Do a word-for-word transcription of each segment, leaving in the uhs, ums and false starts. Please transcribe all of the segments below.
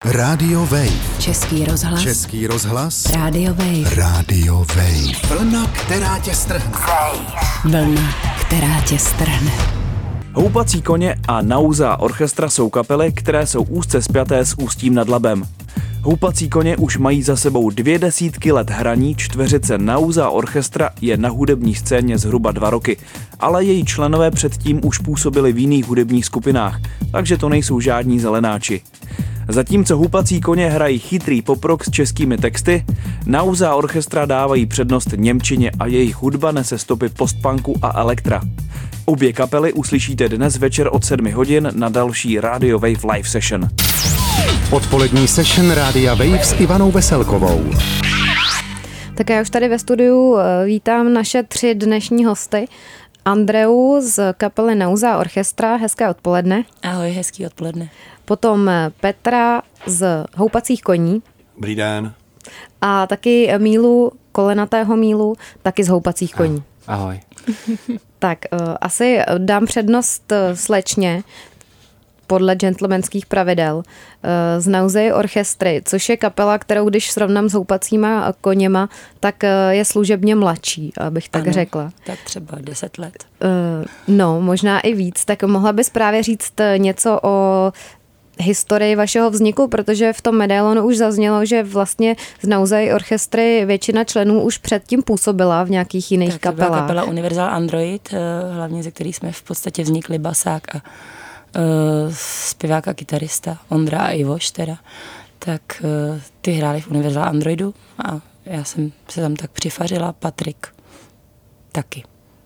Radio Wave. Český rozhlas. Český rozhlas. Radio Wave. Radio Wave. Vlna, která tě strhne. Vlna, která tě strhne. Houpací koně a Nauza orchestra jsou kapely, které jsou úzce spjaté s Ústím nad Labem. Houpací koně už mají za sebou dvě desítky let hraní, čtveřice Nauza orchestra je na hudební scéně zhruba dva roky, ale její členové předtím už působili v jiných hudebních skupinách, takže to nejsou žádní zelenáči. Zatímco Houpací koně hrají chytrý poprock s českými texty, Nauza orchestra dávají přednost němčině a jejich hudba nese stopy postpunku a elektra. Obě kapely uslyšíte dnes večer od sedmi hodin na další Radio Wave Live Session. Odpolední session Rádia Wave s Ivanou Veselkovou. Tak já už tady ve studiu vítám naše tři dnešní hosty. Andreu z kapely Nauza orchestra, hezké odpoledne. Ahoj, hezký odpoledne. Potom Petra z Houpacích koní. Dobrý den. A taky Mílu, kolenatého Mílu, taky z Houpacích koní. Ahoj. Tak asi dám přednost slečně podle gentlemanských pravidel z Nauzy orchestry, což je kapela, kterou když srovnám s Houpacíma koněma, tak je služebně mladší, abych tak ano, řekla. Tak třeba deset let. No, možná i víc. Tak mohla bys právě říct něco o historii vašeho vzniku, protože v tom medailonu už zaznělo, že vlastně z Nauzy orchestry většina členů už předtím působila v nějakých jiných tak kapelách. Tak kapela Universal Android, hlavně ze kterých jsme v podstatě vznikli basák a uh, zpěvák a kytarista Ondra a Ivoš teda, tak uh, ty hráli v Universal Androidu a já jsem se tam tak přifařila, Patrik taky.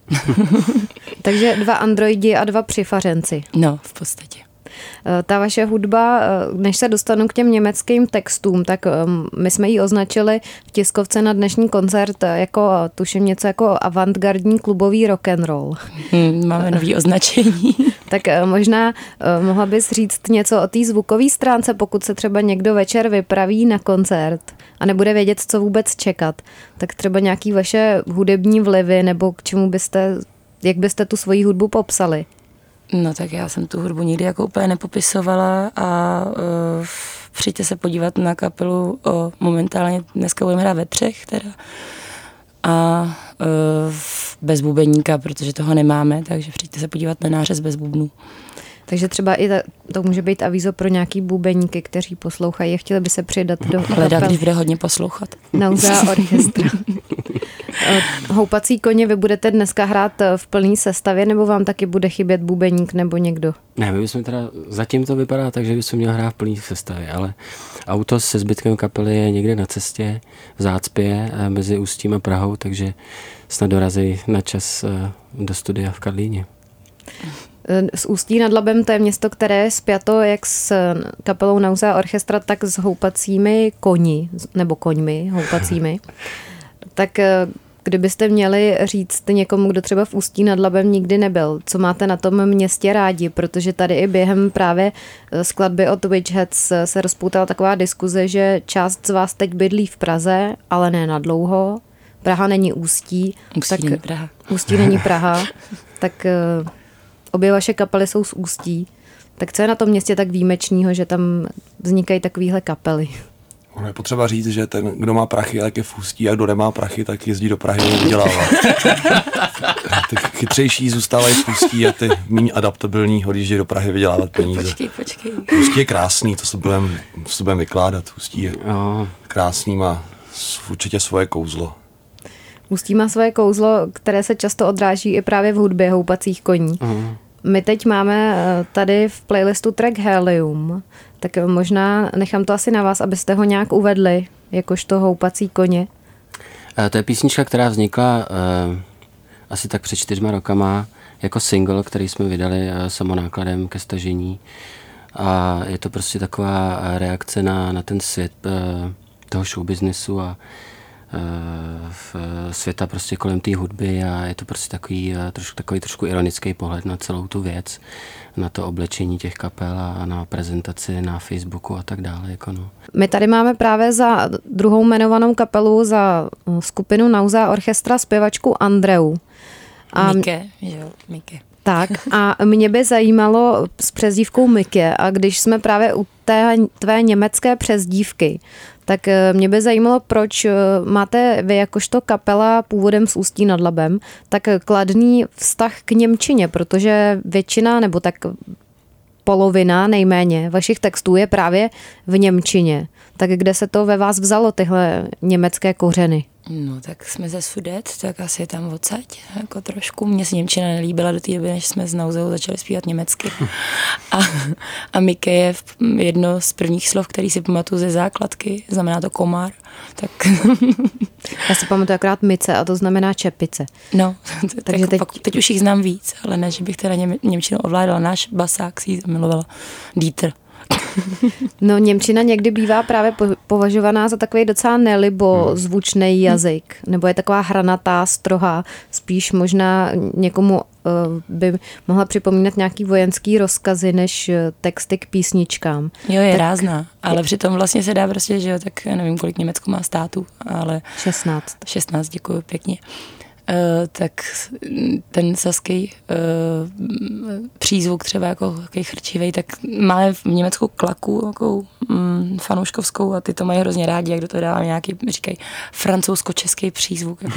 Takže dva androidi a dva přifařenci. No, v podstatě. Ta vaše hudba, než se dostanu k těm německým textům, tak my jsme ji označili v tiskovce na dnešní koncert jako, tuším, něco jako avantgardní klubový rock'n'roll. Hmm, máme nový označení. Tak možná mohla bys říct něco o té zvukové stránce, pokud se třeba někdo večer vypraví na koncert a nebude vědět, co vůbec čekat, tak třeba nějaký vaše hudební vlivy nebo k čemu byste, jak byste tu svoji hudbu popsali? No tak já jsem tu hudbu nikdy jako úplně nepopisovala a uh, přijďte se podívat na kapelu, o, momentálně dneska budeme hrát ve třech teda a uh, bez bubeníka, protože toho nemáme, takže přijďte se podívat na nářez bez bubnů. Takže třeba i ta, to může být avízo pro nějaký bubeníky, kteří poslouchají a chtěli by se přidat do Hledat, když bude hodně poslouchat. Nauza orchestra. Houpací koně, vy budete dneska hrát v plný sestavě, nebo vám taky bude chybět bubeník nebo někdo? Ne, my bychom teda, zatím to vypadá tak, že bychom měli hrát v plný sestavě, ale auto se zbytkem kapely je někde na cestě v zácpě mezi Ústím a Prahou, takže snad dorazí na čas do studia v Karlíně. Z Ústí nad Labem to je město, které je spjato jak s kapelou Nauza orchestra, tak s houpacími koni, nebo koňmi houpacími. Tak kdybyste měli říct někomu, kdo třeba v Ústí nad Labem nikdy nebyl, co máte na tom městě rádi, protože tady i během právě skladby od Witch Hats se rozpoutala taková diskuze, že část z vás teď bydlí v Praze, ale ne na dlouho. Praha není Ústí. Ústí tak, není Praha. Ústí není Praha. Tak obě vaše kapely jsou z Ústí. Tak co je na tom městě tak výjimečného, že tam vznikají takovýhle kapely? Ono je potřeba říct, že ten, kdo má prachy, tak je v Ústí, a kdo nemá prachy, tak jezdí do Prahy vydělávat. Ty chytřejší zůstávají v Ústí a ty méně adaptabilní odjíždějí do Prahy vydělávat peníze. Počkej, počkej. Ústí je krásný, to se budeme budem vykládat. Ústí je krásný, má určitě svoje kouzlo. Ústí má svoje kouzlo, které se často odráží i právě v hudbě Houpacích koní. Uh-huh. My teď máme tady v playlistu track Helium, tak možná nechám to asi na vás, abyste ho nějak uvedli, jakožto Houpací koně. To je písnička, která vznikla uh, asi tak před čtyřma rokama jako single, který jsme vydali uh, samonákladem ke stažení. A je to prostě taková reakce na, na ten svět uh, toho showbiznesu a v světa prostě kolem té hudby a je to prostě takový trošku, takový trošku ironický pohled na celou tu věc, na to oblečení těch kapel a na prezentaci na Facebooku a tak dále. Jako no. My tady máme právě za druhou jmenovanou kapelu za skupinu Nauza orchestra zpěvačku Andreu. A Mike, jo, Mike. Tak a mě by zajímalo s přezdívkou Mikě a když jsme právě u té tvé německé přezdívky, tak mě by zajímalo, proč máte vy jakožto kapela původem z Ústí nad Labem tak kladný vztah k němčině, protože většina nebo tak polovina nejméně vašich textů je právě v němčině. Tak kde se to ve vás vzalo, tyhle německé kořeny? No tak jsme ze Sudet, tak asi tam odsaď, jako trošku. Mně se němčina nelíbila do té doby, než jsme s Nauzou začali zpívat německy. A, a Mike je jedno z prvních slov, který si pamatuju ze základky, znamená to komár. Tak... Já si pamatuju akorát mice a to znamená čepice. No, takže teď... Pak, teď už jich znám víc, ale ne, že bych teda něm, němčinu ovládala. Náš basák si ji zamilovala. Dieter. No němčina někdy bývá právě považovaná za takový docela nelibozvučný jazyk, nebo je taková hranatá, strohá, spíš možná někomu uh, by mohla připomínat nějaký vojenský rozkazy než texty k písničkám. Jo, je tak... rázná, ale přitom vlastně se dá prostě, že jo, tak nevím, kolik Německo má států, ale... šestnáct. šestnáct, děkuji pěkně. Uh, tak ten saský uh, přízvuk třeba jako takový chrčivej, tak máme v Německu klaku takovou um, fanouškovskou a ty to mají hrozně rádi, jak do toho dávám nějaký, říkají, francouzsko-český přízvuk. Jako,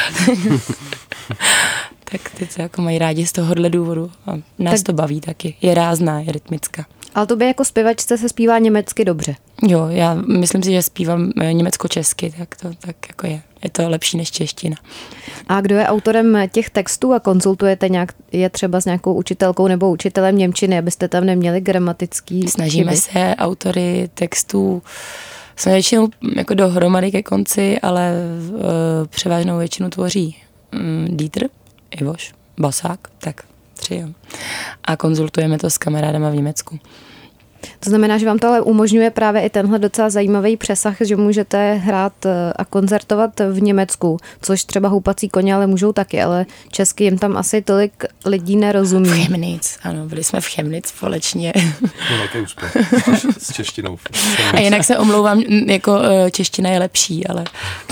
tak ty to jako mají rádi z tohohle důvodu a nás tak... to baví taky. Je rázná, je rytmická. Ale to by jako zpěvačce se zpívá německy dobře. Jo, já myslím si, že zpívám německo-česky, tak to tak jako je. Je to lepší než čeština. A kdo je autorem těch textů a konzultujete nějak, je třeba s nějakou učitelkou nebo učitelem němčiny, abyste tam neměli gramatický Snažíme chyby? se autory textů, jsme většinou jako dohromady ke konci, ale uh, převážnou většinu tvoří um, Dieter, Ivoš, basák, tak tři, jo. A konzultujeme to s kamarádama v Německu. To znamená, že vám to ale umožňuje právě i tenhle docela zajímavý přesah, že můžete hrát a koncertovat v Německu, což třeba Houpací koně ale můžou taky, ale česky jim tam asi tolik lidí nerozumí. V Chemnitz, ano, byli jsme v Chemnitz společně. No, velký úspěch s češtinou. A jinak se omlouvám, jako čeština je lepší, ale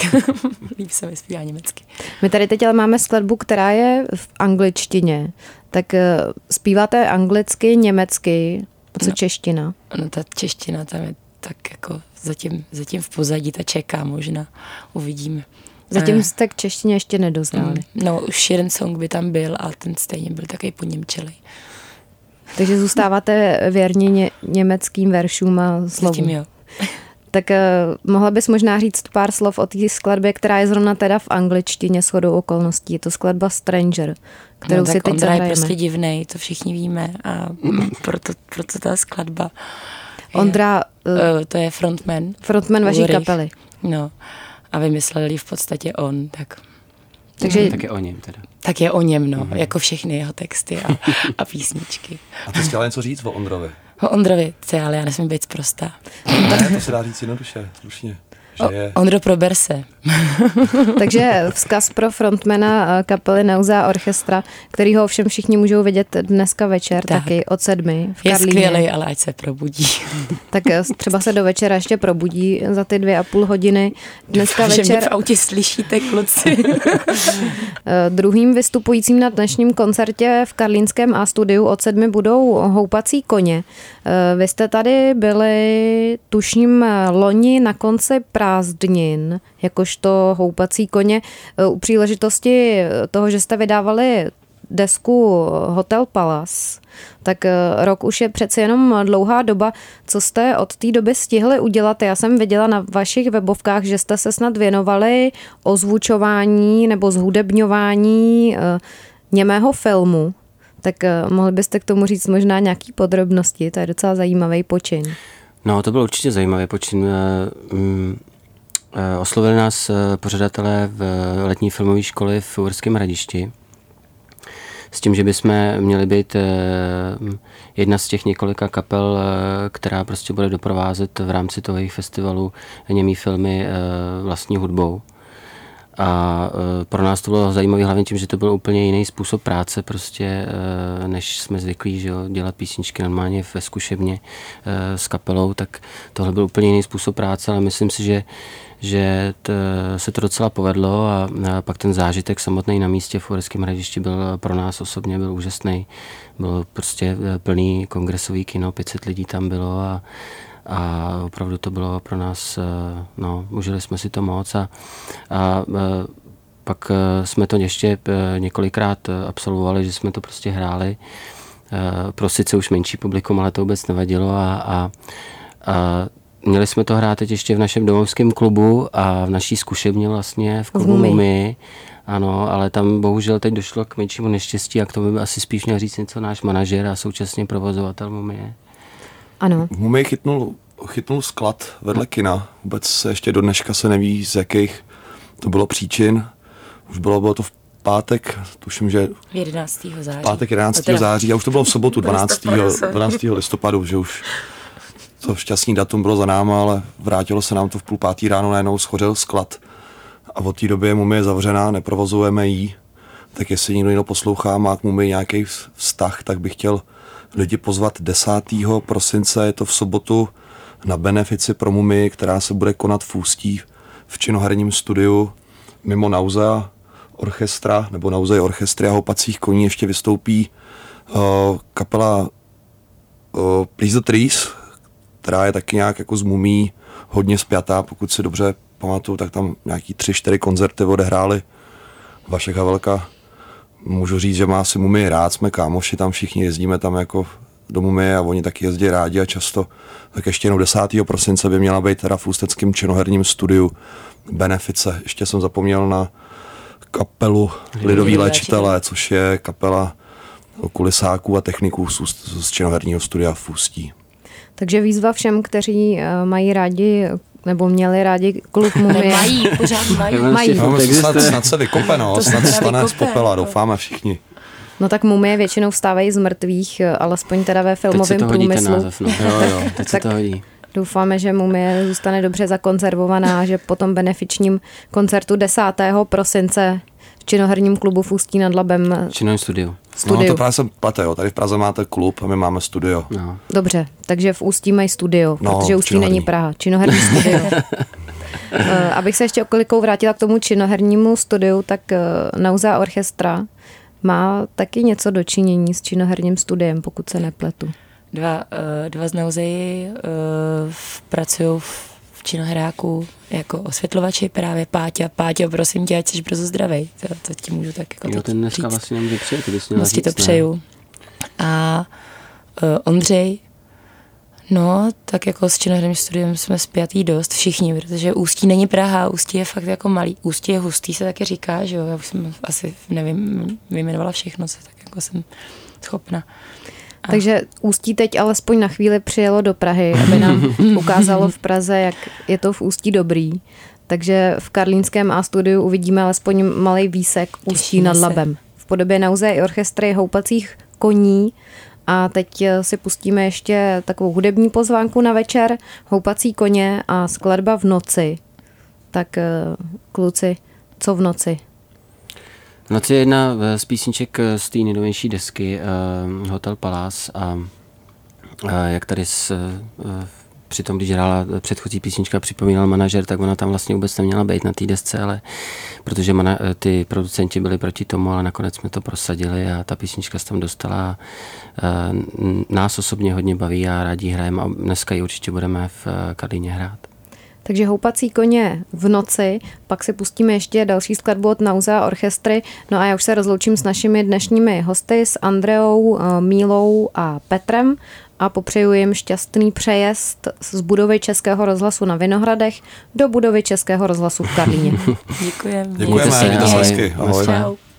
líp se mi zpívá německy. My tady teď ale máme skladbu, která je v angličtině, tak zpíváte anglicky, německy, co no, čeština? No ta čeština tam je tak jako zatím, zatím v pozadí, ta čeká možná, uvidíme. Zatím jste k češtině ještě nedozráli. No už jeden song by tam byl a ten stejně byl takový poněmčelej. Takže zůstáváte věrni ně, německým veršům a slovům. Zatím jo. Tak uh, mohla bys možná říct pár slov o té skladbě, která je zrovna teda v angličtině shodou okolností. Je to skladba Stranger, kterou no, si teď Ondra zahrajeme. je prostě divnej, to všichni víme a proto, proto ta skladba je, Ondra... Uh, to je frontman. Frontman vaší Ulrich. kapely. No a vymyslel ji v podstatě on, tak... Takže... Mm, tak je o něm teda. Tak je o něm, no, mm-hmm. jako všechny jeho texty a, a písničky. A ty jsi chtěla něco říct o Ondrovi? O Ondrovi, co, ale já nesmím být sprostá. Ne, to se dá říct jednoduše, slušně. O, Ondro, prober se. Takže vzkaz pro frontmana kapely Nauza Orchestra, kterýho ovšem všichni můžou vidět dneska večer, tak. taky od sedmi v Karlíně. Je skvělej, ale ať se probudí. Tak třeba se do večera ještě probudí za ty dvě a půl hodiny. Dneska Doufám, večer... že mě v autě slyšíte, kluci. Druhým vystupujícím na dnešním koncertě v karlínském A studiu od sedmi budou Houpací koně. Vy jste tady byli, tuším, loni na konci prázdnin, jakožto Houpací koně, u příležitosti toho, že jste vydávali desku Hotel Palace, tak rok už je přece jenom dlouhá doba. Co jste od té doby stihli udělat? Já jsem viděla na vašich webovkách, že jste se snad věnovali ozvučování nebo zhudebňování němého filmu. Tak mohli byste k tomu říct možná nějaký podrobnosti? To je docela zajímavý počin. No, to byl určitě zajímavý počin. Oslovili nás pořadatelé v letní filmové školy v Uherském Hradišti s tím, že bychom měli být jedna z těch několika kapel, která prostě bude doprovázet v rámci toho jejich festivalu němý filmy vlastní hudbou. A pro nás to bylo zajímavé hlavně tím, že to byl úplně jiný způsob práce, prostě, než jsme zvyklí, že jo, dělat písničky normálně ve zkušebně s kapelou, tak tohle byl úplně jiný způsob práce, ale myslím si, že, že to, se to docela povedlo a, a pak ten zážitek samotný na místě v Uherském Hradišti byl pro nás osobně byl úžasný. Bylo prostě plný kongresový kino, pět set lidí tam bylo a a opravdu to bylo pro nás, no, užili jsme si to moc a, a pak jsme to ještě několikrát absolvovali, že jsme to prostě hráli pro sice už menší publikum, ale to vůbec nevadilo a, a, a měli jsme to hrát teď ještě v našem domovském klubu a v naší zkušebně vlastně v klubu Mumii. Ano, ale tam bohužel teď došlo k menšímu neštěstí a k tomu by asi spíš měl říct něco náš manažer a současně provozovatel Mumie. Ano. V Mumii chytnul, chytnul sklad vedle kina. Vůbec se ještě do dneška se neví, z jakých to bylo příčin. Už bylo, bylo to v pátek, tuším, že jedenáctého září. V pátek jedenáctého září a už to bylo v sobotu dvanáctého listopadu, že už to šťastný datum bylo za náma, ale vrátilo se nám to v půl pátý ráno, najednou schořel sklad. A od té doby je Mumie zavřená, neprovozujeme ji. Tak jestli někdo někdo poslouchá, má k Mumii nějaký vztah, tak bych chtěl lidi pozvat desátého prosince, je to v sobotu, na benefici pro Mumii, která se bude konat v Ústí v činoherním studiu. Mimo Nausea orchestra, nebo Nausea orchestry a Houpacích koní ještě vystoupí uh, kapela uh, Please the Trees, která je taky nějak jako z Mumií hodně spjatá, pokud si dobře pamatuju, tak tam nějaký tři, čtyři koncerty odehráli. Vašek Havelka, můžu říct, že má si Mumii rád, jsme kámoši, tam všichni jezdíme tam jako do Mumie a oni taky jezdí rádi a často. Tak ještě jenom desátého prosince by měla být teda v ústeckém činoherním studiu benefice. Ještě jsem zapomněl na kapelu Lidoví léčitelé, což je kapela kulisáků a techniků z, z činoherního studia v Ústí. Takže výzva všem, kteří mají rádi nebo měli rádi klub Mumie. Mají, pořád mají. mají. No, snad, snad se vykopé, no, snad stane z popela, doufáme všichni. No tak Mumie většinou vstávají z mrtvých, alespoň teda ve filmovém průmyslu. Teď se to hodí ten název, no. Jo, jo, teď se to hodí. Doufáme, že Mumie zůstane dobře zakonzervovaná a že po tom benefičním koncertu desátého prosince v činoherním klubu v Ústí nad Labem. Činoherním studiu. studiu. No to právě se plete, jo. Tady v Praze máte klub a my máme studio. No. Dobře, takže v Ústí mají studio, no, protože Ústí činoherní. není Praha. Činoherní studio. Abych se ještě okolikou vrátila k tomu činohernímu studiu, tak Nausea orchestra má taky něco dočinění s činoherním studiem, pokud se nepletu. Dva, dva z Nauseji pracují v činohráku jako osvětlovači, právě Páťa. Páťa, prosím tě, ať jsi brzo zdravej. To, to ti můžu tak jako jo, ten dneska říct. vlastně nemůže přijet, bys měla Moc ti to říct, přeju. A uh, Ondřej, no, tak jako s činoherním studiem jsme spjatý dost, všichni, protože Ústí není Praha, Ústí je fakt jako malý. Ústí je hustý, se taky říká, že jo, já už jsem asi, nevím, vyjmenovala všechno, co tak jako jsem schopna. A. Takže Ústí teď alespoň na chvíli přijelo do Prahy, aby nám ukázalo v Praze, jak je to v Ústí dobrý. Takže v karlínském A studiu uvidíme alespoň malej výsek Ústí Těšíme nad se. Labem. V podobě Nausea i orchestry Houpacích koní. A teď si pustíme ještě takovou hudební pozvánku na večer. Houpací koně a skladba V noci. Tak kluci, co v noci? V noci je jedna z písniček z té nejnovější desky uh, Hotel Palace a uh, jak tady s, uh, při tom, když hrála předchozí písnička, připomínal manažer, tak ona tam vlastně vůbec neměla být na té desce, ale protože mana, ty producenti byli proti tomu, ale nakonec jsme to prosadili a ta písnička se tam dostala. Uh, nás osobně hodně baví a rádi hrajeme a dneska ji určitě budeme v uh, Karlíně hrát. Takže Houpací koně v noci, pak si pustíme ještě další skladbu od Nausea orchestry. No a já už se rozloučím s našimi dnešními hosty, s Andreou, Mílou a Petrem a popřeju jim šťastný přejezd z budovy Českého rozhlasu na Vinohradech do budovy Českého rozhlasu v Karlíně. Děkujeme. Děkujeme, Mějte se, mějte se ahoj. hezky. Ahoj. Čau.